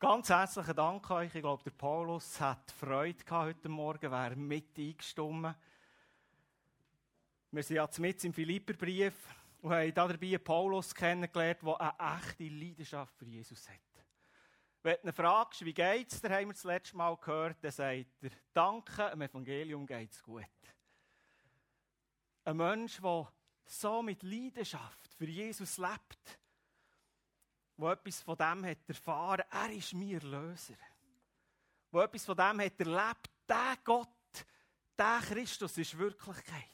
Ganz herzlichen Dank euch. Ich glaube, der Paulus hat Freude gehabt heute Morgen, wäre mit eingestimmt. Wir sind jetzt mit im Philipperbrief und haben dabei Paulus kennengelernt, der eine echte Leidenschaft für Jesus hat. Wenn du ihn fragst, wie geht's dir, haben wir das letzte Mal gehört, dann sagt er, danke, im Evangelium geht's gut. Ein Mensch, der so mit Leidenschaft für Jesus lebt, der etwas von dem hat erfahren, er ist mein Erlöser. Der etwas von dem hat erlebt, der Gott, der Christus ist Wirklichkeit.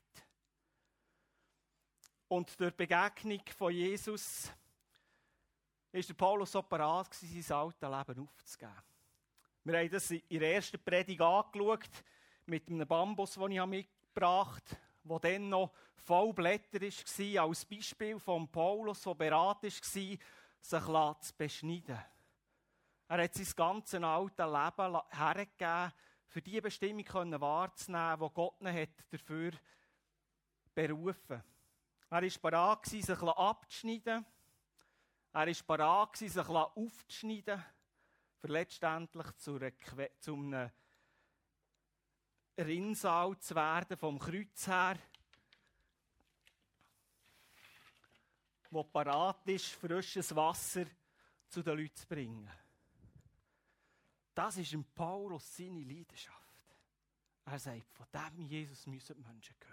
Und durch die Begegnung von Jesus war der Paulus so parat, sein altes Leben aufzugeben. Wir haben das in der ersten Predigt angeschaut, mit einem Bambus, den ich mitgebracht habe, der dann noch voll Blätter war, als Beispiel von Paulus, der bereit war, sich zu beschneiden. Er hat sein ganzes altes Leben hergegeben, für die Bestimmung wahrzunehmen, die Gott ihn dafür berufen. Er war bereit, sich abzuschneiden. Er war bereit, sich aufzuschneiden, für letztendlich zu einem Rinnsal zu werden, vom Kreuz her, wo bereit ist, frisches Wasser zu den Leuten zu bringen. Das ist im Paulus seine Leidenschaft. Er sagt, von diesem Jesus müssen die Menschen hören.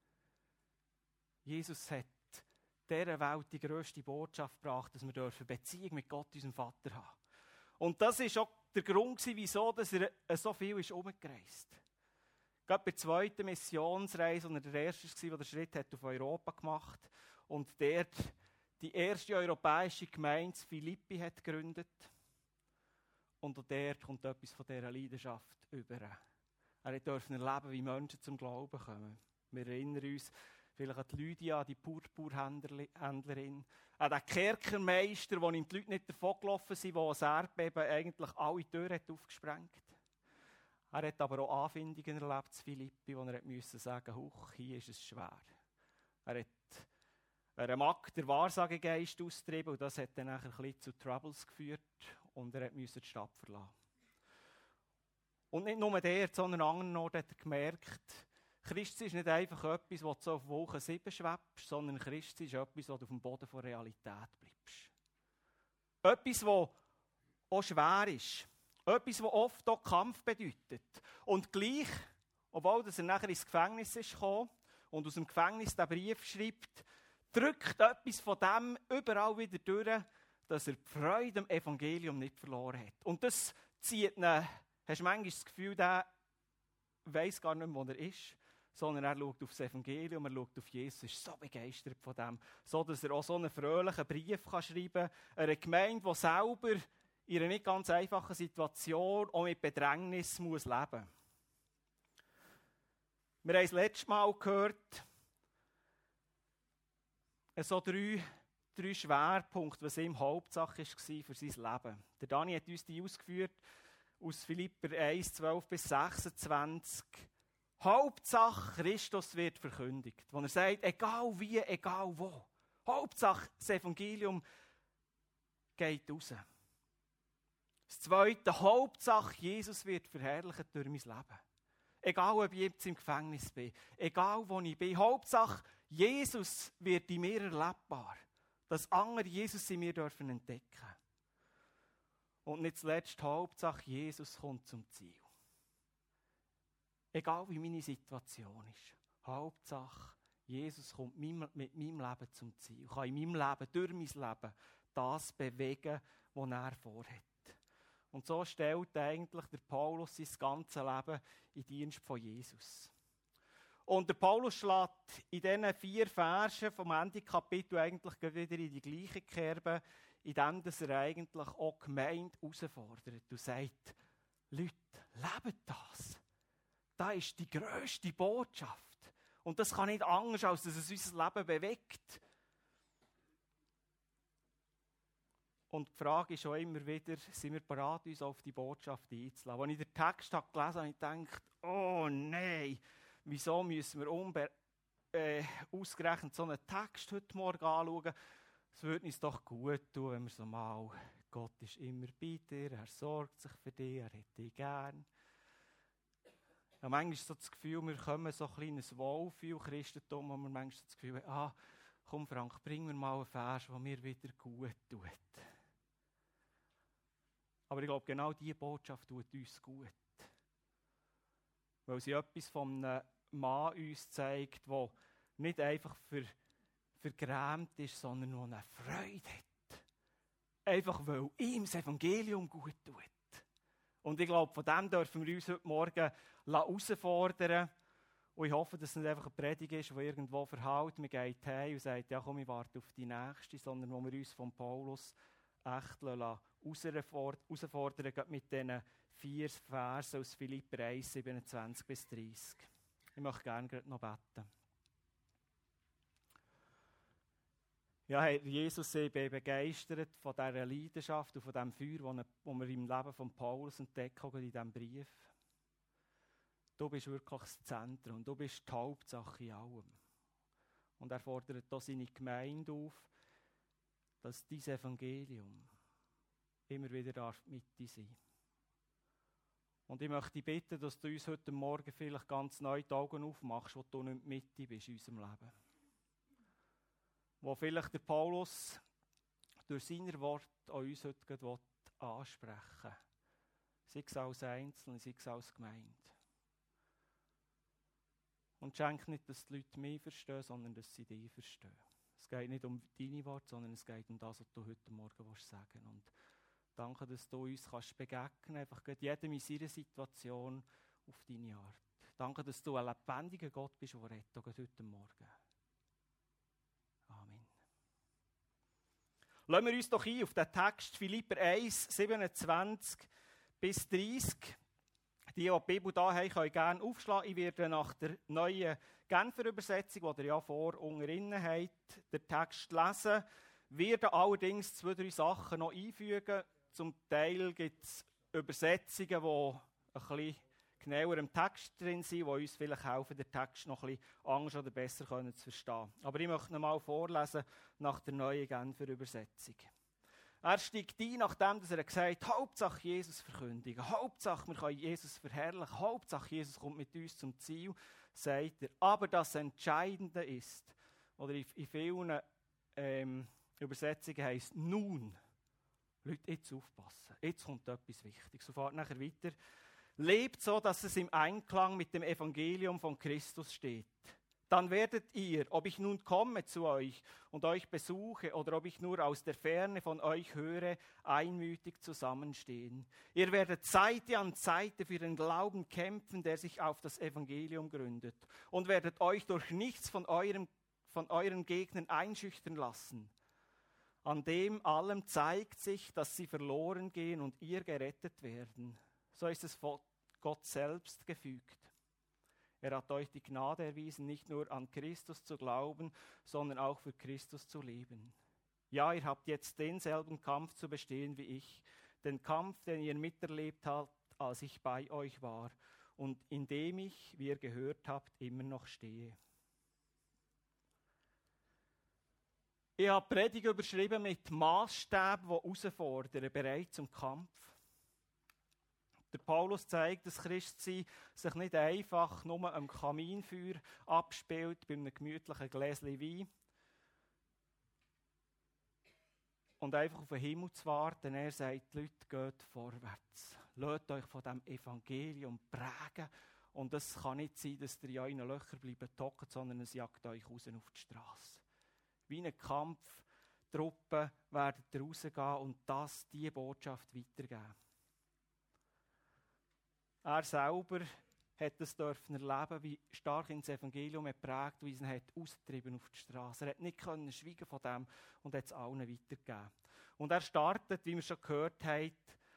Jesus hat dieser Welt die grösste Botschaft gebracht, dass wir Beziehung mit Gott, unserem Vater, haben. Und das war auch der Grund, wieso er so viel umgereist ist. Gerade bei der zweiten Missionsreise, als er der Erste war, der den Schritt auf Europa gemacht hat und dort die erste europäische Gemeinde Philippi hat gegründet. Und auch dort kommt etwas von dieser Leidenschaft über. Er durfte erleben, wie Menschen zum Glauben kommen. Wir erinnern uns vielleicht an die Lydia, die Purpurhändlerin, an den Kerkermeister, wo ihm die Leute nicht davongelaufen sind, wo ein Erdbeben eigentlich alle Türen hat aufgesprengt. Er hat aber auch Anfindungen erlebt in Philippi, wo er musste sagen, huch, hier ist es schwer. Er hat einer Magd der Wahrsagegeist austrieben und das hat dann ein bisschen zu Troubles geführt und er musste die Stadt verlassen. Und nicht nur dort, sondern an anderen Orten hat er gemerkt, Christus ist nicht einfach etwas, wo du so auf Wolke 7 schwebst, sondern Christus ist etwas, wo du auf dem Boden der Realität bleibst. Etwas, das auch schwer ist. Etwas, das oft auch Kampf bedeutet. Und gleich, obwohl er nachher ins Gefängnis ist gekommen und aus dem Gefängnis den Brief schreibt, drückt etwas von dem überall wieder durch, dass er die Freude am Evangelium nicht verloren hat. Und das zieht ihn, hast du manchmal das Gefühl, der weiss gar nicht mehr, wo er ist, sondern er schaut auf das Evangelium, er schaut auf Jesus, ist so begeistert von dem, so dass er auch so einen fröhlichen Brief schreiben kann, einer Gemeinde, die selber in einer nicht ganz einfachen Situation auch mit Bedrängnis muss leben. Wir haben das letzte Mal gehört, so drei Schwerpunkte, was ihm Hauptsache war für sein Leben. Der Dani hat uns die ausgeführt aus Philipper 1, 12 bis 26. Hauptsache Christus wird verkündigt. Wo er sagt, egal wie, egal wo. Hauptsache das Evangelium geht raus. Das Zweite, Hauptsache Jesus wird verherrlicht durch mein Leben. Egal, ob ich jetzt im Gefängnis bin, egal wo ich bin. Hauptsache Jesus wird in mir erlebbar. Dass andere Jesus in mir dürfen entdecken. Und nicht zuletzt, Hauptsache Jesus kommt zum Ziel. Egal wie meine Situation ist. Hauptsache Jesus kommt mit meinem Leben zum Ziel. Kann in meinem Leben, durch mein Leben, das bewegen, was er vorhat. Und so stellt eigentlich der Paulus sein ganzes Leben in Dienst von Jesus. Und der Paulus schlägt in diesen 4 Versen vom Ende Kapitel eigentlich wieder in die gleiche Kerbe, indem er eigentlich auch die Gemeinde herausfordert und sagt, Leute, lebt das. Das ist die grösste Botschaft. Und das kann nicht anders, als dass es unser Leben bewegt. Und die Frage ist auch immer wieder, sind wir bereit, uns auf die Botschaft einzulassen? Als ich den Text gelesen habe, habe ich gedacht, oh nein, wieso müssen wir ausgerechnet so einen Text heute Morgen anschauen? Es würde uns doch gut tun, wenn wir so mal Gott ist immer bei dir, er sorgt sich für dich, er hat dich gern. Ja, manchmal ist so das Gefühl, wir kommen so ein kleines Wohlfühl-Christentum, wo wir manchmal so das Gefühl haben, komm Frank, bring mir mal einen Vers, der mir wieder gut tut. Aber ich glaube, genau diese Botschaft tut uns gut. Weil sie etwas von einem Mann uns zeigt, der nicht einfach vergrämt ist, sondern der eine Freude hat. Einfach, weil ihm das Evangelium gut tut. Und ich glaube, von dem dürfen wir uns heute Morgen herausfordern. Und ich hoffe, dass es nicht einfach eine Predigt ist, die irgendwo verhallt, man geht heim und sagt, ja komm, ich warte auf die nächste, sondern wo wir uns von Paulus echt herausfordern, mit diesen 4 Versen aus Philipper 1, 27 bis 30. Ich möchte gerne noch beten. Ja, Herr Jesus, ich bin begeistert von dieser Leidenschaft und von diesem Feuer, das wir im Leben von Paulus entdecken in diesem Brief. Du bist wirklich das Zentrum und du bist die Hauptsache in allem. Und er fordert hier seine Gemeinde auf, dass dieses Evangelium immer wieder mit dir sein darf. Und ich möchte dich bitten, dass du uns heute Morgen vielleicht ganz neu die Augen aufmachst, wo du nicht mit dir bist in unserem Leben. Wo vielleicht der Paulus durch seine Worte an uns heute ansprechen will. Sei es als Einzelne, sei es als Gemeinde. Und schenk nicht, dass die Leute mich verstehen, sondern dass sie dich verstehen. Es geht nicht um deine Worte, sondern es geht um das, was du heute Morgen sagen willst. Und danke, dass du uns begegnen kannst, einfach jedem in seiner Situation auf deine Art. Danke, dass du ein lebendiger Gott bist, der rettet, auch heute Morgen. Amen. Lassen wir uns doch ein auf den Text Philipper 1, 27 bis 30. Die die Bibel hier haben, können gerne aufschlagen. Ich werde nach der neuen Genfer Übersetzung, die ihr ja unten drin habt, den Text lesen. Werde allerdings 2, 3 Sachen noch einfügen. Zum Teil gibt es Übersetzungen, die ein bisschen genauer im Text drin sind, die uns vielleicht helfen, den Text noch ein bisschen anders oder besser zu verstehen. Aber ich möchte noch mal vorlesen nach der neuen Genfer Übersetzung. Er steigt ein, nachdem er gesagt hat, Hauptsache Jesus verkündigen, Hauptsache wir können Jesus verherrlichen, Hauptsache Jesus kommt mit uns zum Ziel, sagt er. Aber das Entscheidende ist, oder in vielen Übersetzungen heisst nun, Leute, jetzt aufpassen, jetzt kommt etwas Wichtiges. So fahrt nachher weiter. Lebt so, dass es im Einklang mit dem Evangelium von Christus steht. Dann werdet ihr, ob ich nun komme zu euch und euch besuche oder ob ich nur aus der Ferne von euch höre, einmütig zusammenstehen. Ihr werdet Seite an Seite für den Glauben kämpfen, der sich auf das Evangelium gründet, und werdet euch durch nichts von euren Gegnern einschüchtern lassen. An dem allem zeigt sich, dass sie verloren gehen und ihr gerettet werden. So ist es von Gott selbst gefügt. Er hat euch die Gnade erwiesen, nicht nur an Christus zu glauben, sondern auch für Christus zu leben. Ja, ihr habt jetzt denselben Kampf zu bestehen wie ich, den Kampf, den ihr miterlebt habt, als ich bei euch war und in dem ich, wie ihr gehört habt, immer noch stehe. Ich habe die Predigt überschrieben mit Maßstäben, die herausfordern, bereit zum Kampf. Der Paulus zeigt, dass Christsein sich nicht einfach nur am Kaminfeuer abspielt, bei einem gemütlichen Gläschen Wein und einfach auf den Himmel zu warten. Er sagt, Leute, geht vorwärts. Lasst euch von diesem Evangelium prägen. Und es kann nicht sein, dass ihr in euren Löchern bleibt hocken, sondern es jagt euch raus auf die Straße. Wie ein Kampf, Truppen werden rausgehen und diese Botschaft weitergeben. Er selber hat es erleben, wie stark ihn das Evangelium geprägt, wie es ihn hat ausgetrieben auf die Straße. Er hat nicht können schweigen von dem und hat es allen weitergegeben. Und er startet, wie wir schon gehört haben,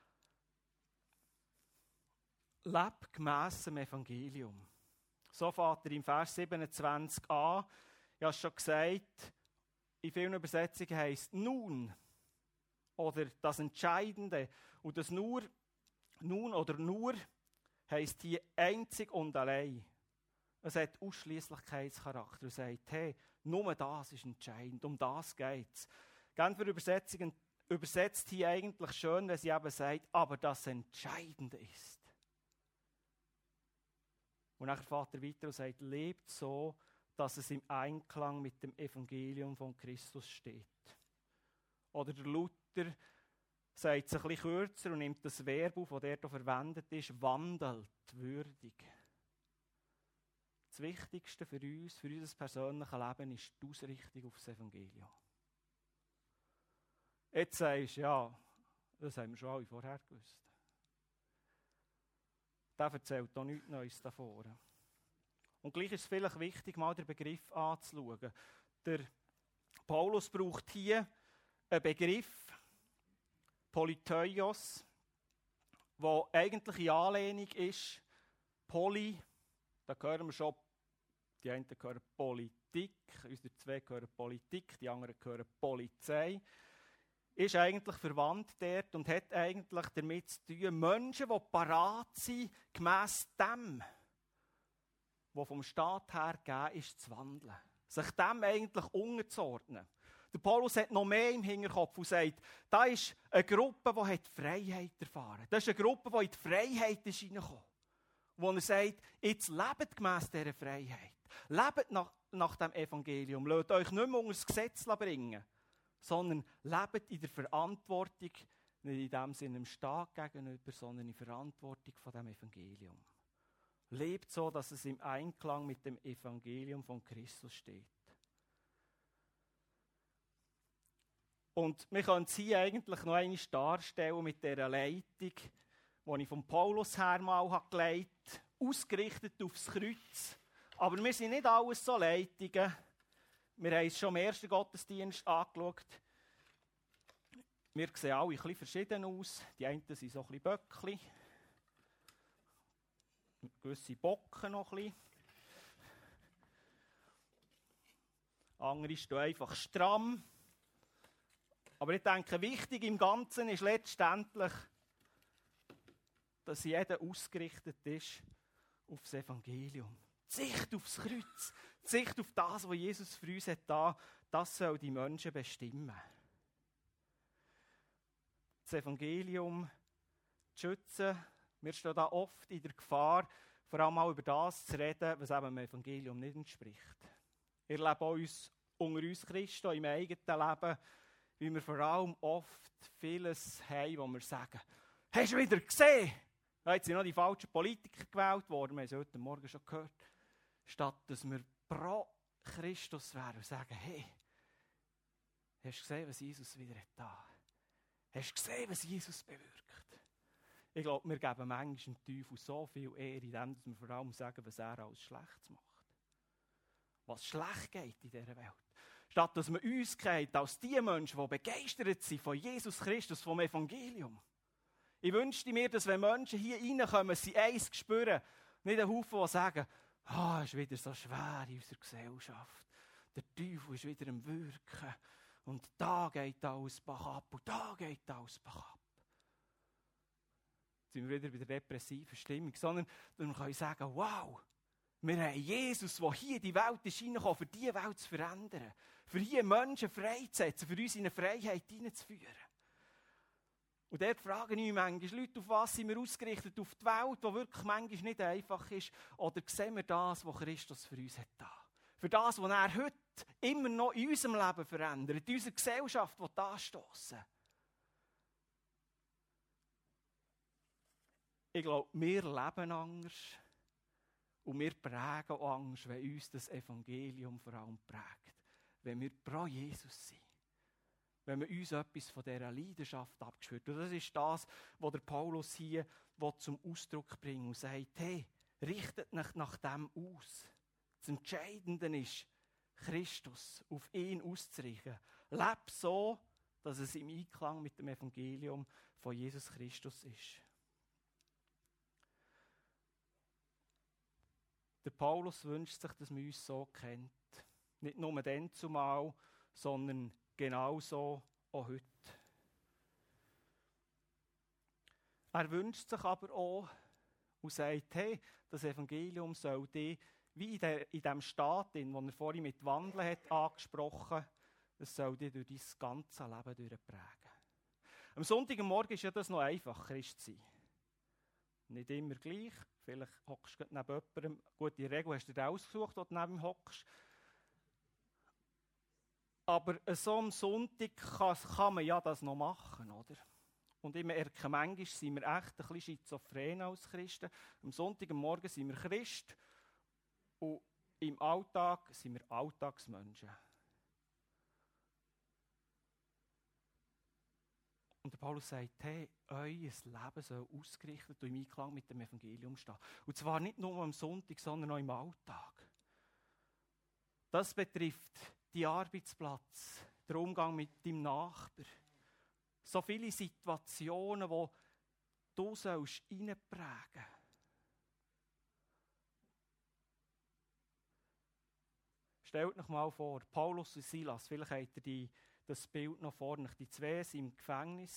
lebt gemäss dem Evangelium. So fängt er im Vers 27 an. Ich habe es schon gesagt, in vielen Übersetzungen heisst nun oder das Entscheidende. Und das nun oder nur heisst hier einzig und allein. Es hat Ausschliesslichkeitscharakter und sagt, hey, nur das ist entscheidend, um das geht es. Genfer Übersetzung übersetzt hier eigentlich schön, wenn sie eben sagt, aber das Entscheidende ist. Und nachher fährt er weiter und sagt, lebt so, dass es im Einklang mit dem Evangelium von Christus steht. Oder der Luther sagt es ein bisschen kürzer und nimmt das Verb auf, das dort verwendet ist, wandelt würdig. Das Wichtigste für uns, für unser persönliches Leben, ist die Ausrichtung auf das Evangelium. Jetzt sagst du, ja, das haben wir schon alle vorher gewusst. Der erzählt hier nichts Neues davor. Und gleich ist es vielleicht wichtig, mal den Begriff anzuschauen. Der Paulus braucht hier einen Begriff, Politeios, der eigentlich in Anlehnung ist, Poly, da hören wir schon, die einen hören Politik, unsere zwei hören Politik, die anderen hören Polizei, ist eigentlich verwandt dort und hat eigentlich damit zu tun, Menschen, die parat sind, gemäss dem, was vom Staat her gegeben ist, zu wandeln. Sich dem eigentlich unterzuordnen. Der Paulus hat noch mehr im Hinterkopf und sagt, da ist eine Gruppe, die hat Freiheit erfahren. Das ist eine Gruppe, die in die Freiheit ist hineingekommen. Wo er sagt, jetzt lebt gemäss dieser Freiheit. Lebt nach dem Evangelium. Lasst euch nicht mehr unter das Gesetz bringen, sondern lebt in der Verantwortung, nicht in dem Sinne dem Staat gegenüber, sondern in der Verantwortung von dem Evangelium. Lebt so, dass es im Einklang mit dem Evangelium von Christus steht. Und wir können es hier eigentlich noch einmal darstellen mit dieser Leitung, die ich von Paulus her mal geleitet habe, ausgerichtet aufs Kreuz. Aber wir sind nicht alles so Leitungen. Wir haben es schon im ersten Gottesdienst angeschaut. Wir sehen alle ein bisschen verschieden aus. Die einen sind so ein bisschen Böckli. Gewisse Bocken noch ein bisschen. Andere stehen einfach stramm. Aber ich denke, wichtig im Ganzen ist letztendlich, dass jeder ausgerichtet ist auf das Evangelium. Die Sicht aufs Kreuz, die Sicht auf das, was Jesus für uns hat, das soll die Menschen bestimmen. Das Evangelium zu schützen. Wir stehen da oft in der Gefahr, vor allem auch über das zu reden, was eben dem Evangelium nicht entspricht. Wir leben uns unter uns Christen im eigenen Leben, wie wir vor allem oft vieles haben, wo wir sagen, hast du wieder gesehen? Jetzt sind noch die falschen Politiker gewählt worden, wir haben es heute Morgen schon gehört. Statt dass wir pro Christus wären und sagen, hey, hast du gesehen, was Jesus wieder hat? Hast du gesehen, was Jesus bewirkt? Ich glaube, wir geben manchmal dem Teufel so viel Ehre, indem wir vor allem sagen, was er alles Schlechtes macht. Was schlecht geht in dieser Welt. Statt dass wir uns kennen als die Menschen, die begeistert sind von Jesus Christus, vom Evangelium. Ich wünschte mir, dass wenn Menschen hier reinkommen, sie eins spüren, nicht ein Haufen, die sagen, es ist wieder so schwer in unserer Gesellschaft. Der Teufel ist wieder am Wirken. Und da geht alles Bach ab und da geht alles Bach ab. Jetzt sind wir wieder bei der depressiven Stimmung. Sondern wir können sagen, wow, wir haben Jesus, der hier in die Welt ist reingekommen, für diese Welt zu verändern. Für hier Menschen freizusetzen, für uns in eine Freiheit hineinzuführen. Und dort frage ich mich manchmal, Leute, auf was sind wir ausgerichtet? Auf die Welt, die wirklich manchmal nicht einfach ist? Oder sehen wir das, was Christus für uns hat da? Für das, was er heute immer noch in unserem Leben verändert, in unserer Gesellschaft anstoßen. Ich glaube, wir leben anders und wir prägen auch anders, wenn uns das Evangelium vor allem prägt. Wenn wir pro Jesus sind. Wenn wir uns etwas von dieser Leidenschaft abgespürt. Und das ist das, was der Paulus hier zum Ausdruck bringt und sagt, hey, richtet euch nach dem aus. Das Entscheidende ist, Christus auf ihn auszurichten. Leb so, dass es im Einklang mit dem Evangelium von Jesus Christus ist. Der Paulus wünscht sich, dass man uns so kennt. Nicht nur dann zumal, sondern genauso auch heute. Er wünscht sich aber auch und sagt, hey, das Evangelium soll dich, wie in dem Staat, den er vorhin mit Wandeln hat angesprochen, es soll dich durch dein ganze Leben durchprägen. Am Sonntagmorgen ist ja das noch einfach, Christ zu sein. Nicht immer gleich. Vielleicht hockst du neben jemandem. Gut, in der Regel hast du dir ausgesucht, wo du neben ihm hockst. Aber so am Sonntag kann man ja das noch machen, oder? Und ich merke, manchmal sind wir echt ein bisschen schizophren als Christen. Am Sonntagmorgen sind wir Christ und im Alltag sind wir Alltagsmenschen. Und der Paulus sagt, hey, euer Leben soll ausgerichtet und im Einklang mit dem Evangelium stehen. Und zwar nicht nur am Sonntag, sondern auch im Alltag. Das betrifft den Arbeitsplatz, den Umgang mit deinem Nachbar. So viele Situationen, die du reinprägen sollst. Stellt euch mal vor, Paulus und Silas, vielleicht habt ihr das Bild noch vorne. Die zwei waren im Gefängnis.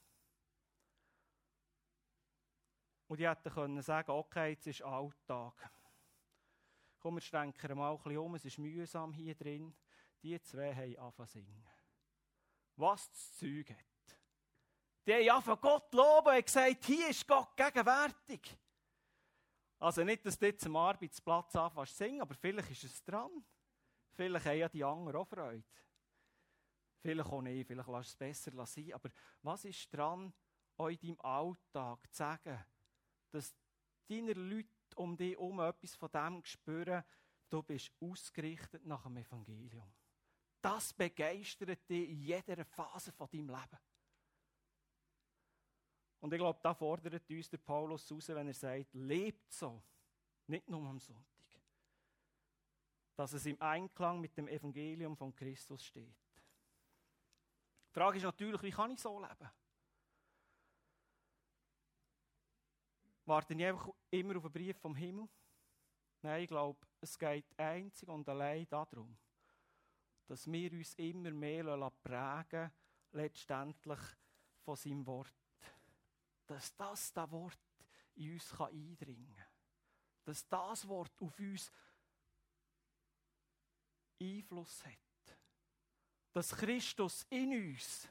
Und die hätten können sagen, okay, jetzt ist Alltag. Komm, wir schwenken mal ein bisschen um, es ist mühsam hier drin. Die zwei haben angefangen zu singen. Was das Zeug hat. Die haben angefangen Gott loben und gesagt, hier ist Gott gegenwärtig. Also nicht, dass du jetzt am Arbeitsplatz anfängst zu singen, aber vielleicht ist es dran. Vielleicht haben ja die anderen auch Freude. Vielleicht auch nicht, vielleicht lass es besser sein. Aber was ist dran, auch in deinem Alltag zu sagen, dass deine Leute um dich herum etwas von dem spüren, du bist ausgerichtet nach dem Evangelium. Das begeistert dich in jeder Phase von deinem Leben. Und ich glaube, da fordert uns der Paulus raus, wenn er sagt, lebt so, nicht nur am Sonntag. Dass es im Einklang mit dem Evangelium von Christus steht. Die Frage ist natürlich, wie kann ich so leben? Warte ich einfach immer auf einen Brief vom Himmel? Nein, ich glaube, es geht einzig und allein darum, dass wir uns immer mehr prägen, letztendlich von seinem Wort. Dass das Wort in uns eindringen kann. Dass das Wort auf uns Einfluss hat. Dass Christus in uns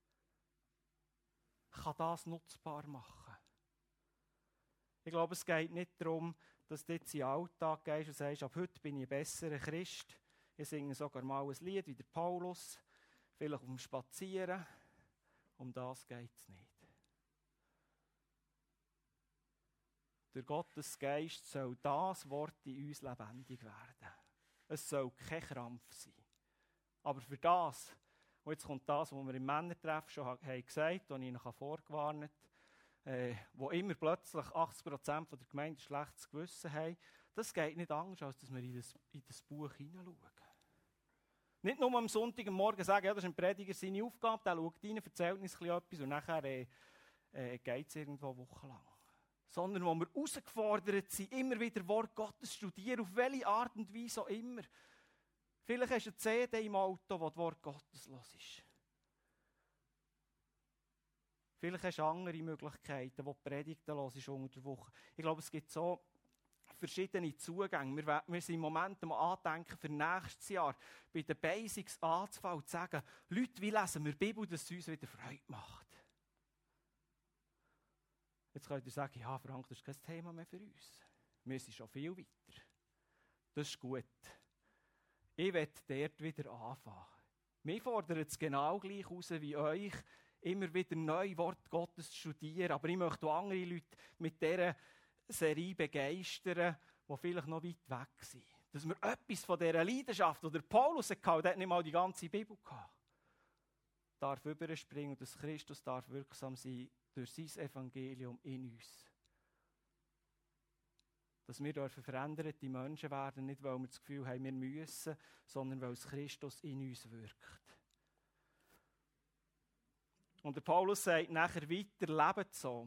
kann das nutzbar machen. Ich glaube, es geht nicht darum, dass du jetzt in den Alltag gehst und sagst, ab heute bin ich ein besserer Christ. Ich singe sogar mal ein Lied wie der Paulus, vielleicht auf dem Spazieren. Um das geht es nicht. Durch Gottes Geist soll das Wort in uns lebendig werden. Es soll kein Krampf sein. Aber für das, und jetzt kommt das, was wir im Männertreff schon haben gesagt, und ich Ihnen vorgewarnt habe, wo immer plötzlich 80% der Gemeinde ein schlechtes Gewissen haben, das geht nicht anders, als dass wir in das Buch hineinschauen. Nicht nur am Sonntagmorgen sagen, ja, das ist ein Prediger seine Aufgabe, der schaut rein, erzählt uns etwas und nachher geht es irgendwo wochenlang. Sondern wo wir herausgefordert sind, immer wieder Wort Gottes studieren, auf welche Art und Weise auch immer. Vielleicht hast du eine CD im Auto, wo das Wort Gottes los ist. Vielleicht hast du andere Möglichkeiten, wo die Predigten los ist unter der Woche. Ich glaube, es gibt so verschiedene Zugänge. Wir sind im Moment am Andenken für nächstes Jahr, bei den Basics anzufangen und zu sagen, Leute, wie lesen wir die Bibel, dass es uns wieder Freude macht. Jetzt könnt ihr sagen, ja Frank, das ist kein Thema mehr für uns. Wir sind schon viel weiter. Das ist gut. Ich will dort wieder anfangen. Mir fordert es genau gleich raus wie euch, immer wieder neue Worte Gottes zu studieren. Aber ich möchte auch andere Leute mit dieser Serie begeistern, die vielleicht noch weit weg sind. Dass wir etwas von dieser Leidenschaft, oder Paulus hatte, der hat nicht mal die ganze Bibel gehabt, darf überspringen und dass Christus darf wirksam sein durch sein Evangelium in uns. Dass wir veränderte Menschen werden, nicht weil wir das Gefühl haben, wir müssen, sondern weil es Christus in uns wirkt. Und der Paulus sagt nachher weiter, lebt so.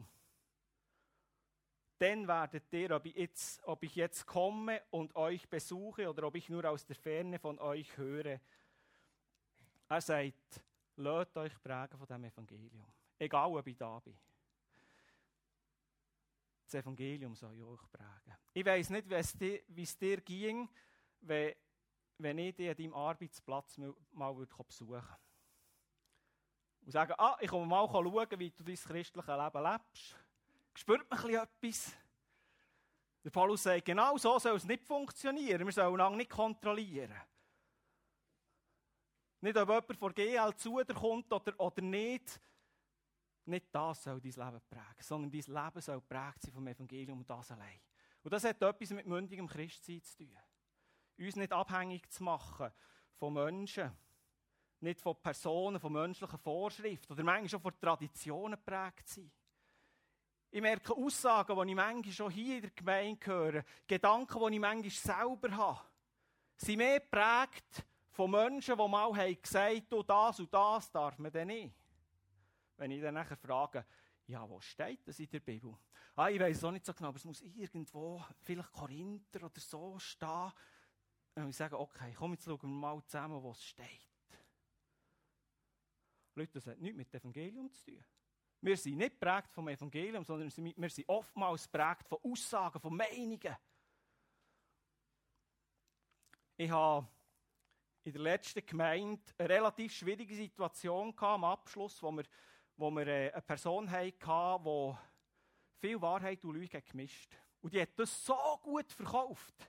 Dann werdet ihr, ob ich jetzt komme und euch besuche oder ob ich nur aus der Ferne von euch höre. Er sagt, lasst euch prägen von diesem Evangelium. Egal, ob ich da bin. Das Evangelium soll euch prägen. Ich weiss nicht, wie es dir ging, wenn ich dich an deinem Arbeitsplatz mal besuchen würde. und sagen, ich komme mal schauen, wie du dein christliches Leben lebst. Spürt man etwas? Der Paulus sagt, genau so soll es nicht funktionieren. Wir sollen lange nicht kontrollieren. Nicht, ob jemand von GL zu dir kommt oder nicht. Nicht das soll dein Leben prägen, sondern dein Leben soll geprägt sein vom Evangelium und das allein. Und das hat etwas mit mündigem Christsein zu tun. Uns nicht abhängig zu machen von Menschen, nicht von Personen, von menschlichen Vorschriften oder manchmal schon von Traditionen geprägt sind. Ich merke Aussagen, die ich manchmal schon hier in der Gemeinde höre, Gedanken, die ich manchmal selber habe, sind mehr geprägt von Menschen, die mal gesagt haben, das und das darf man denn nicht. Wenn ich dann nachher frage, ja, wo steht das in der Bibel? Ich weiss es auch nicht so genau, aber es muss irgendwo, vielleicht Korinther oder so stehen. Und ich sage, okay, komm, jetzt schauen wir mal zusammen, wo es steht. Leute, das hat nichts mit dem Evangelium zu tun. Wir sind nicht geprägt vom Evangelium, sondern wir sind oftmals geprägt von Aussagen, von Meinungen. Ich habe in der letzten Gemeinde eine relativ schwierige Situation am Abschluss, wo wir eine Person hatten, die viel Wahrheit und Lüge gemischt hat. Und die hat das so gut verkauft.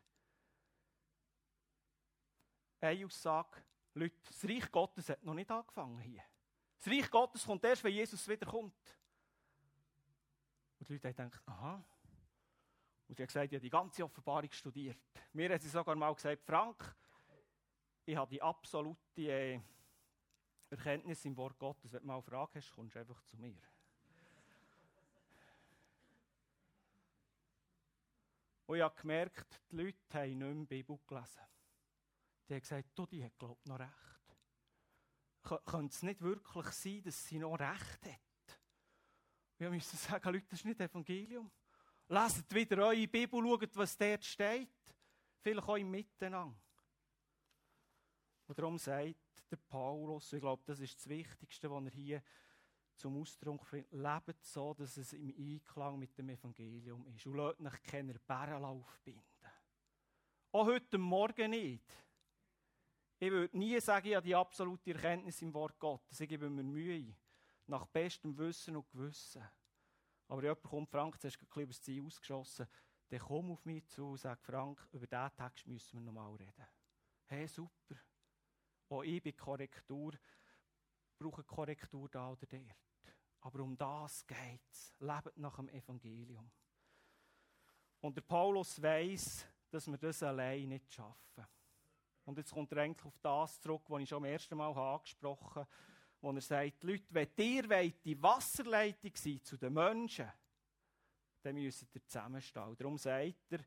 Eine Aussage, Leute, das Reich Gottes hat noch nicht angefangen hier. Das Reich Gottes kommt erst, wenn Jesus wiederkommt. Und die Leute haben gedacht, aha. Und sie hat gesagt, ich habe die ganze Offenbarung studiert. Mir hat sie sogar mal gesagt, Frank, ich habe die absolute Erkenntnis im Wort Gottes. Wenn du mal eine Frage hast, kommst du einfach zu mir. Und ich habe gemerkt, die Leute haben nicht mehr die Bibel gelesen. Die haben gesagt, die hat, glaube ich, noch recht. Könnte es nicht wirklich sein, dass sie noch recht hat? Wir müssen sagen, Leute, das ist nicht Evangelium. Leset wieder eure Bibel, schaut, was dort steht. Vielleicht auch im Miteinander. Und darum sagt der Paulus, ich glaube, das ist das Wichtigste, was er hier zum Ausdruck bringt, lebt so, dass es im Einklang mit dem Evangelium ist. Und lasst euch keine Bären aufbinden. Auch heute Morgen nicht. Ich würde nie sagen, ich habe die absolute Erkenntnis im Wort Gottes. Ich gebe mir Mühe, nach bestem Wissen und Gewissen. Aber jemand kommt, Frank, jetzt hast du ein das Ziel ausgeschossen, dann komm auf mich zu und sag, Frank, über diesen Text müssen wir nochmal reden. Hey, super. Auch ich bin brauche Korrektur da oder dort. Aber um das geht es. Lebt nach dem Evangelium. Und der Paulus weiss, dass wir das allein nicht schaffen. Und jetzt kommt er eigentlich auf das zurück, was ich schon am ersten Mal angesprochen habe, wo er sagt, Leute, wenn ihr die Wasserleitung sein zu den Menschen, dann müsst ihr zusammenstehen. Darum sagt er,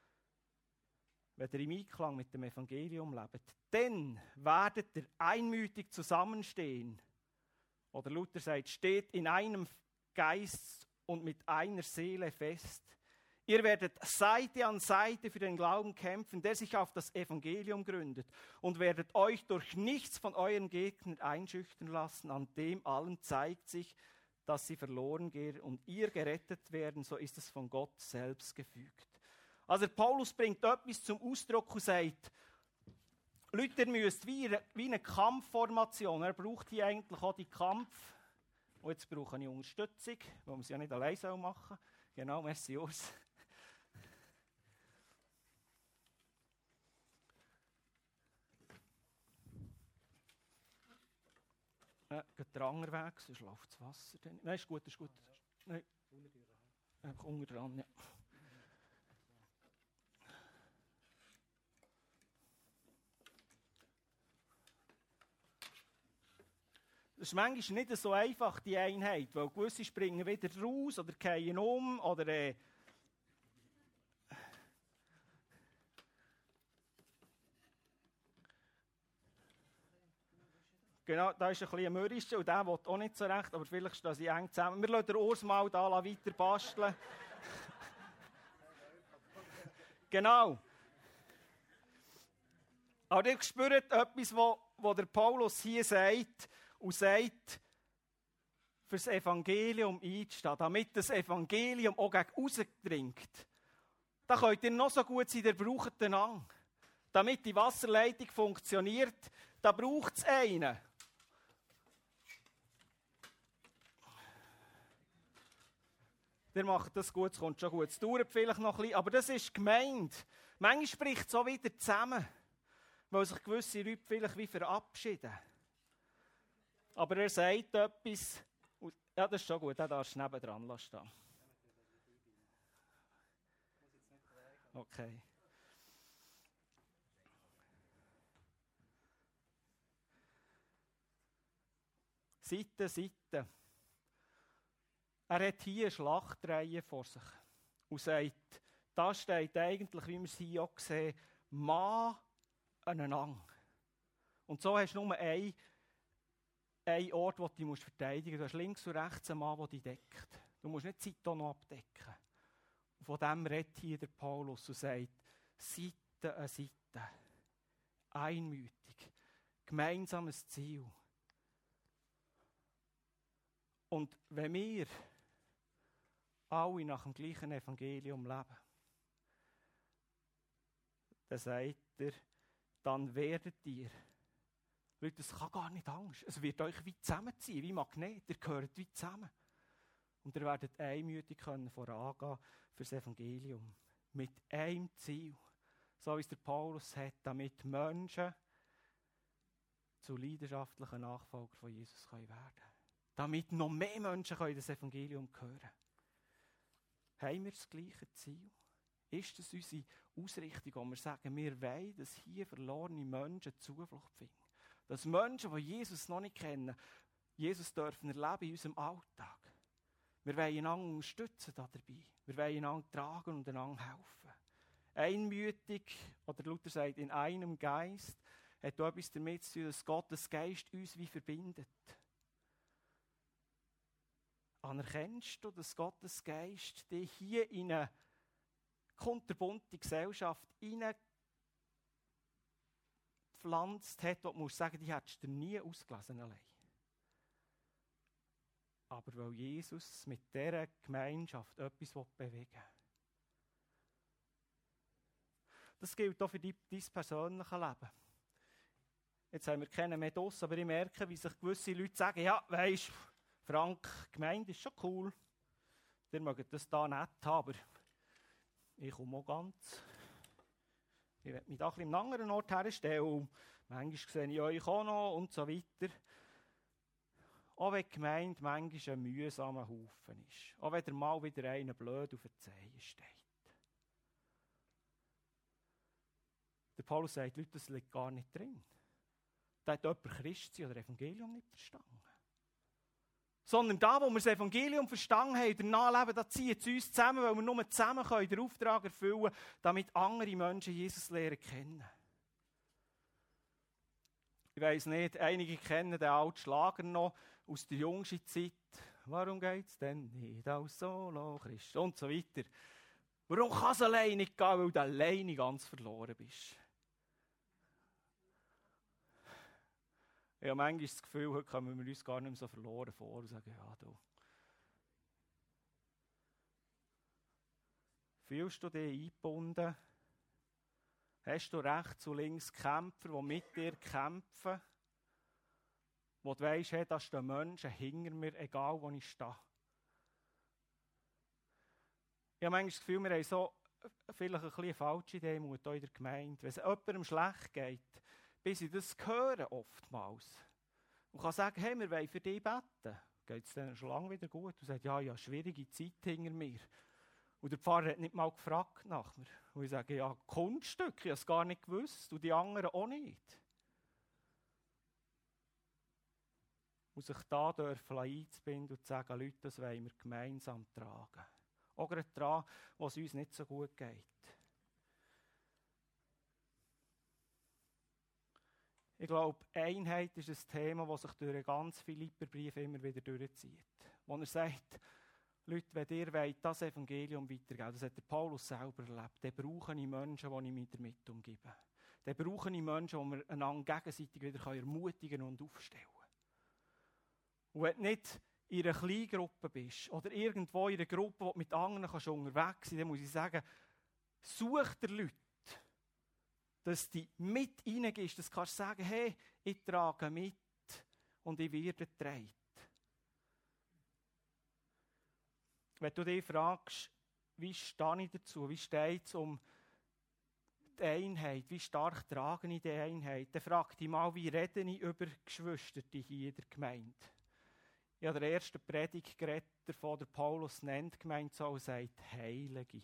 wenn ihr im Einklang mit dem Evangelium lebt, dann werdet ihr einmütig zusammenstehen. Oder Luther sagt, steht in einem Geist und mit einer Seele fest. Ihr werdet Seite an Seite für den Glauben kämpfen, der sich auf das Evangelium gründet, und werdet euch durch nichts von euren Gegnern einschüchtern lassen. An dem allen zeigt sich, dass sie verloren gehen und ihr gerettet werden, so ist es von Gott selbst gefügt. Also Paulus bringt etwas zum Ausdruck und sagt, Leute, ihr müsst wie eine Kampfformation, er braucht hier eigentlich auch die Kampf, und jetzt brauche ich Unterstützung, weil man es ja nicht allein machen soll. Genau, merci Urs. Geht der andere Weg, sonst läuft das Wasser. Nein, ist gut, ist gut. Nein. Einfach unten dran, ja. Das ist manchmal nicht so einfach, die Einheit, weil gewisse springen wieder raus oder fallen um oder genau, da ist ein bisschen ein Mürrischer und der will auch nicht so recht, aber vielleicht stehen sie eng zusammen. Wir lassen den Urs mal da weiter basteln. Genau. Aber ihr spürt etwas, was der Paulus hier sagt, und sagt, für das Evangelium einzustehen, damit das Evangelium auch gegen rausdringt. Da könnt ihr noch so gut sein, ihr braucht einander. Damit die Wasserleitung funktioniert, da braucht es einen. ihr macht das gut, es kommt schon gut. Es dauert vielleicht noch ein bisschen, aber das ist gemeint. Manchmal spricht es so wieder zusammen, weil sich gewisse Leute vielleicht wie verabschieden. Aber er sagt etwas, ja, das ist schon gut, den darfst du nebendran stehen. Okay. Seite. Er hat hier eine Schlachtreihe vor sich und sagt, da steht eigentlich, wie wir es hier auch sehen, Mann aneinander. Und so hast du nur einen Ort, wo du dich verteidigen musst. Du hast links und rechts einen Mann, der dich deckt. Du musst nicht die Seite noch abdecken. Und von dem redet hier der Paulus und sagt, Seite an Seite, einmütig, gemeinsames Ziel. Und wenn wir alle nach dem gleichen Evangelium leben, dann sagt er, dann werdet ihr, Leute, es kann gar nicht Angst, es wird euch wie zusammenziehen, wie Magnet, ihr gehört wie zusammen. Und ihr werdet einmütig können vorangehen für das Evangelium. Mit einem Ziel, so wie es der Paulus hat, damit Menschen zu leidenschaftlichen Nachfolgern von Jesus werden können. Damit noch mehr Menschen das Evangelium hören können. Haben wir das gleiche Ziel? Ist das unsere Ausrichtung, wo wir sagen, wir wollen, dass hier verlorene Menschen Zuflucht finden? Dass Menschen, die Jesus noch nicht kennen, Jesus dürfen erleben in unserem Alltag. Wir wollen einander unterstützen dabei. Wir wollen einander tragen und einander helfen. Einmütig, oder Luther sagt, in einem Geist, hat auch etwas damit zu tun, dass Gottes Geist uns wie verbindet. Anerkennst du, dass Gottes Geist dich hier in eine kunterbunte Gesellschaft hineingepflanzt hat, wo du musst sagen, die hättest du nie ausgelesen allein. Aber weil Jesus mit dieser Gemeinschaft etwas bewegen will. Das gilt auch für dein persönliches Leben. Jetzt haben wir keinen mehr draussen, aber ich merke, wie sich gewisse Leute sagen, ja, weisst, Frank, Gemeinde ist schon cool. Ihr mögt das da nicht haben, aber ich komme auch ganz. Ich werde mich da ein bisschen an einem anderen Ort herstellen. Und manchmal sehe ich euch auch noch und so weiter. Auch wenn die Gemeinde manchmal ein mühsamer Haufen ist. Auch wenn mal wieder einer blöd auf der Zehe steht. Der Paulus sagt, Leute, das liegt gar nicht drin. Da hat jemand Christi oder Evangelium nicht verstanden. Sondern da, wo wir das Evangelium verstanden haben, danach leben, da ziehen sie uns zusammen, weil wir nur zusammen den Auftrag erfüllen können, damit andere Menschen Jesus lernen kennen. Ich weiss nicht, einige kennen den alten Schlager noch aus der jüngsten Zeit. Warum geht es denn nicht aus Solo Christ? Und so weiter. Warum kann es alleine nicht gehen, weil du alleine ganz verloren bist? Ich habe manchmal das Gefühl, heute kommen wir uns gar nicht mehr so verloren vor und sagen, ja, du. Fühlst du dich eingebunden? Hast du rechts und links Kämpfer, die mit dir kämpfen? Wo du weisst, hey, da stehen Menschen hinter mir, egal wo ich stehe. Ich habe manchmal das Gefühl, wir haben so vielleicht ein bisschen eine falsche Idee in der Gemeinde. Wenn es jemandem schlecht geht, bis ich das höre oftmals. Und kann sagen, hey, wir wollen für dich beten. Geht es dann schon lange wieder gut? Und sagt, ja, schwierige Zeit hinter mir. Und der Pfarrer hat nicht mal gefragt nach mir. Und ich sage, ja, Kunststück, ich habe es gar nicht gewusst. Und die anderen auch nicht. Und sich da dürfen einzubinden und zu sagen, Leute, das wollen wir gemeinsam tragen. Auch gerade daran, wo es uns nicht so gut geht. Ich glaube, Einheit ist ein Thema, das sich durch ganz Philipperbriefe immer wieder durchzieht. Wo er sagt, Leute, wenn ihr wollt, das Evangelium weitergeben, das hat der Paulus selber erlebt, dann brauche ich Menschen, die ich mich damit umgebe. Dann brauche ich Menschen, die wir einander gegenseitig wieder ermutigen und aufstellen können. Und wenn du nicht in einer Kleingruppe bist oder irgendwo in einer Gruppe, wo du mit anderen kannst unterwegs sein, dann muss ich sagen, such dir Leute, dass du mit reingehst, dass du kannst sagen, hey, ich trage mit und ich werde getragen. wenn du dich fragst, wie stehe ich dazu, wie steht es um die Einheit, wie stark trage ich die Einheit, dann frag dich mal, wie rede ich über Geschwister hier in der Gemeinde. Ich habe in der ersten Predigt geredet, davon, der Paulus nennt die Gemeinde so und sagt Heilige.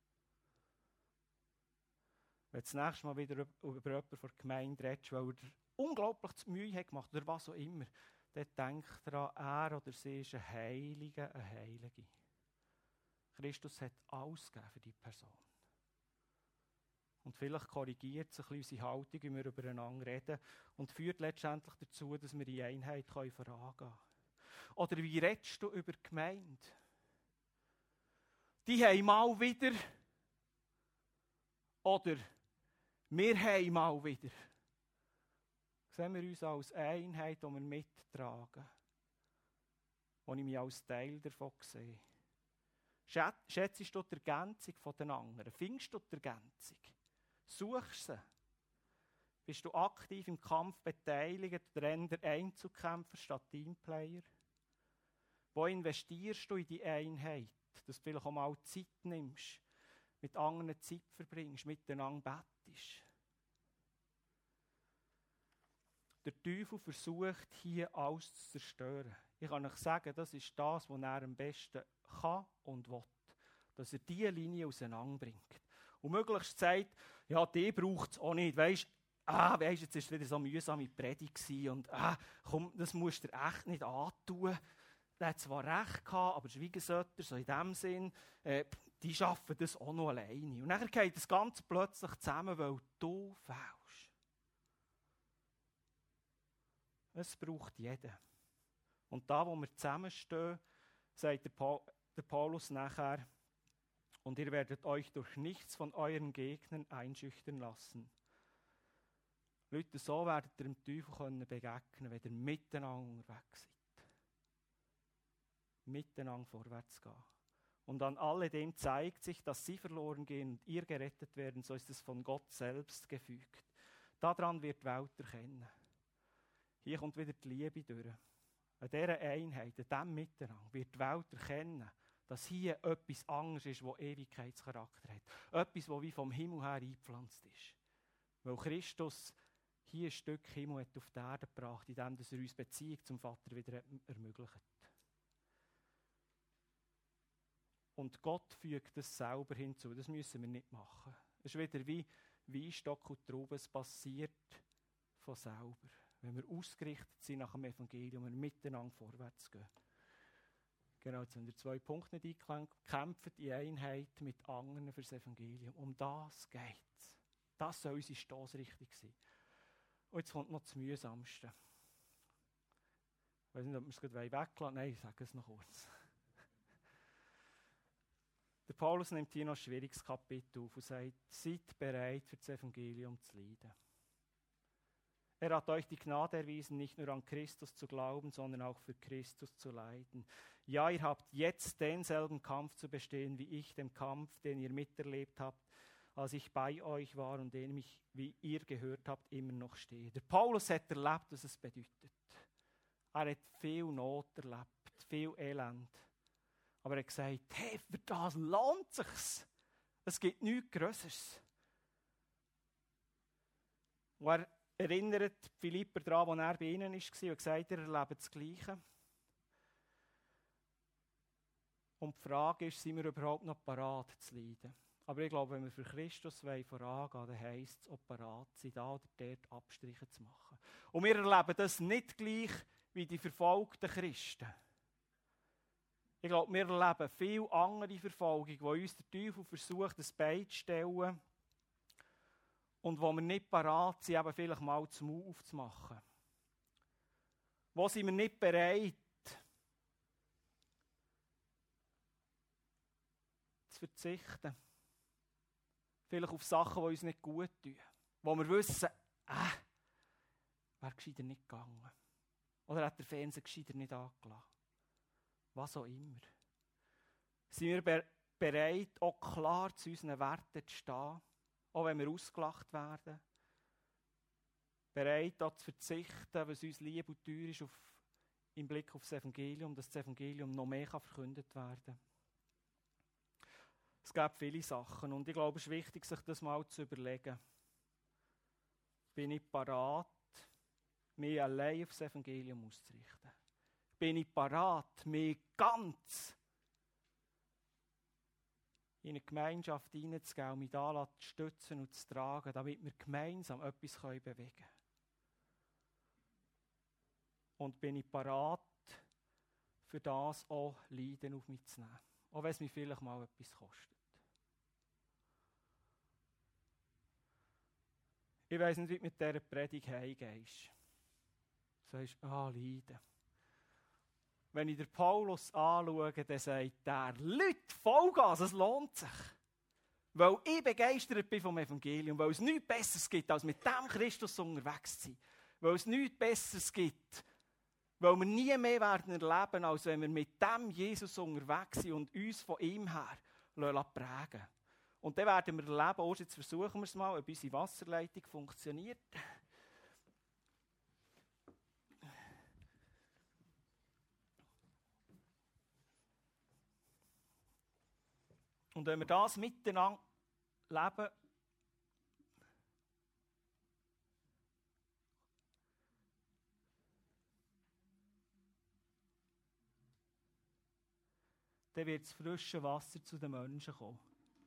Wenn du das nächste Mal wieder über jemanden von der Gemeinde redest, weil er unglaublich zu Mühe hat gemacht oder was auch immer, dann denk daran, er oder sie ist ein Heiliger, eine Heilige. Christus hat alles gegeben für die Person. Und vielleicht korrigiert sich ein bisschen unsere Haltung, wie wir übereinander reden, und führt letztendlich dazu, dass wir in Einheit vorangehen können. Oder wie redest du über die Gemeinde? Die haben mal wieder. Oder wir haben mal wieder. Sehen wir uns als Einheit, die wir mittragen. Wo ich mich als Teil davon sehe. Schätzt du die Ergänzung der anderen? Findest du die Ergänzung? Suchst du sie? Bist du aktiv im Kampf beteiligt oder eher Einzelkämpfer statt Teamplayer? Wo investierst du in die Einheit? Dass du vielleicht auch mal Zeit nimmst, mit anderen Zeit verbringst, miteinander bettest. Der Teufel versucht, hier alles zu zerstören. Ich kann euch sagen, das ist das, was er am besten kann und will. Dass er diese Linie auseinanderbringt. Und möglichst sagt, ja, die braucht es auch nicht. Weisst, jetzt war es wieder so eine mühsame Predigt und komm, das musst du dir echt nicht antun. Der hat zwar recht gehabt, aber Schwiegersötter, so in dem Sinn, die schaffen das auch noch alleine. Und dann geht das Ganze plötzlich zusammen, weil du fehlst. Es braucht jeden. Und da, wo wir zusammenstehen, sagt der Paulus nachher, und ihr werdet euch durch nichts von euren Gegnern einschüchtern lassen. Leute, so werdet ihr dem Teufel begegnen, wenn ihr miteinander unterwegs seid. Miteinander vorwärts gehen. Und an alledem zeigt sich, dass sie verloren gehen und ihr gerettet werden, so ist es von Gott selbst gefügt. Daran wird die Welt erkennen. Hier kommt wieder die Liebe durch. An dieser Einheit, an diesem Miteinander wird die Welt erkennen, dass hier etwas anderes ist, das Ewigkeitscharakter hat. Etwas, das wie vom Himmel her eingepflanzt ist. Weil Christus hier ein Stück Himmel hat auf die Erde gebracht, indem er uns Beziehung zum Vater wieder ermöglicht. Und Gott fügt das selber hinzu. Das müssen wir nicht machen. Es ist wieder wie Weinstock und Trauben. Es passiert von selber. Wenn wir ausgerichtet sind nach dem Evangelium und miteinander vorwärts gehen. Genau, jetzt haben wir 2 Punkte nicht eingekämpft. Kämpft in Einheit mit anderen für das Evangelium. Um das geht es. Das soll unsere Stossrichtung sein. Und jetzt kommt noch das Mühsamste. Ich weiß nicht, ob wir es gerade weglassen wollen. Nein, ich sage es noch kurz. Der Paulus nimmt hier noch ein schwieriges Kapitel auf und sagt, seid bereit für das Evangelium zu leiden. Er hat euch die Gnade erwiesen, nicht nur an Christus zu glauben, sondern auch für Christus zu leiden. Ja, ihr habt jetzt denselben Kampf zu bestehen, wie ich, den Kampf, den ihr miterlebt habt, als ich bei euch war und den ich, wie ihr gehört habt, immer noch stehe. Der Paulus hat erlebt, was es bedeutet. Er hat viel Not erlebt, viel Elend. Aber er hat gesagt, hey, für das lohnt es sich. Es gibt nichts Grösseres. Und er erinnert Philipper daran, als er bei ihnen war und gesagt, er erlebt das Gleiche. Und die Frage ist, sind wir überhaupt noch parat zu leiden? Aber ich glaube, wenn wir für Christus vorangehen wollen, dann heisst es auch parat sein, da oder dort Abstriche zu machen. Und wir erleben das nicht gleich wie die verfolgten Christen. Ich glaube, wir erleben viel andere Verfolgung, wo uns der Teufel versucht, ein Bein zu stellen und wo wir nicht parat sind, eben vielleicht mal zum Mund aufzumachen. Wo sind wir nicht bereit, zu verzichten? Vielleicht auf Sachen, die uns nicht gut tun. Wo wir wissen, wäre gescheiter nicht gegangen. Oder hat der Fernseher gescheiter nicht angelassen. Was auch immer. Sind wir bereit, auch klar zu unseren Werten zu stehen, auch wenn wir ausgelacht werden? Bereit, auch zu verzichten, was uns lieb und teuer ist, im Blick auf das Evangelium, dass das Evangelium noch mehr verkündet werden kann? Es gibt viele Sachen und ich glaube, es ist wichtig, sich das mal zu überlegen. Bin ich parat, mich allein auf das Evangelium auszurichten? Bin ich parat, mich ganz in eine Gemeinschaft hineinzugehen und mich da zu stützen und zu tragen, damit wir gemeinsam etwas bewegen können? Und bin ich parat, für das auch Leiden auf mich zu nehmen? Auch wenn es mich vielleicht mal etwas kostet. Ich weiss nicht, wie du mit dieser Predigt heimgehst. Du sagst, Leiden. Wenn ich den Paulus anschaue, dann sagt er, Leute, Vollgas, es lohnt sich. Weil ich begeistert bin vom Evangelium, weil es nichts Besseres gibt, als mit dem Christus unterwegs zu sein. Weil es nichts Besseres gibt, weil wir nie mehr werden erleben, als wenn wir mit dem Jesus unterwegs sind und uns von ihm her prägen lassen. Und dann werden wir erleben, jetzt versuchen wir es mal, ob unsere Wasserleitung funktioniert. Und wenn wir das miteinander leben, dann wird das frische Wasser zu den Menschen kommen.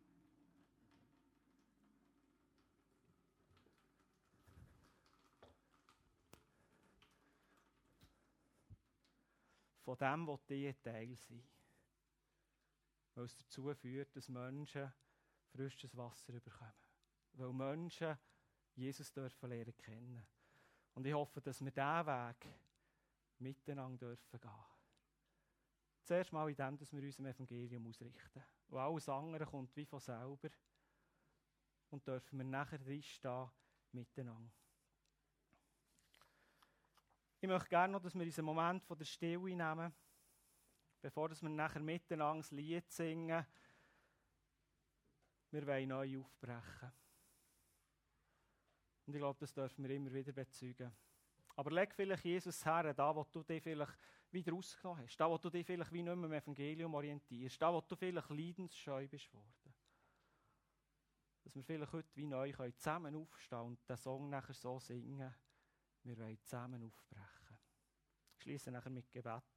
Von dem will ich ein Teil sein. Weil es dazu führt, dass Menschen frisches Wasser bekommen. Weil Menschen Jesus dürfen lernen kennen. Und ich hoffe, dass wir diesen Weg miteinander dürfen gehen. Zuerst mal in dem, dass wir uns im Evangelium ausrichten. Und alles andere kommt wie von selber. Und dürfen wir nachher drinstehen miteinander. Ich möchte gerne noch, dass wir unseren Moment von der Stille nehmen, bevor wir nachher miteinander das Lied singen. Wir wollen neu aufbrechen. Und ich glaube, das dürfen wir immer wieder bezeugen. Aber leg vielleicht Jesus her, da wo du dich vielleicht wieder rausgenommen hast, da wo du dich vielleicht wie nicht mehr im Evangelium orientierst, da wo du vielleicht leidensscheu bist worden. Dass wir vielleicht heute wie neu zusammen aufstehen und den Song nachher so singen, wir wollen zusammen aufbrechen. Ich schließe nachher mit Gebet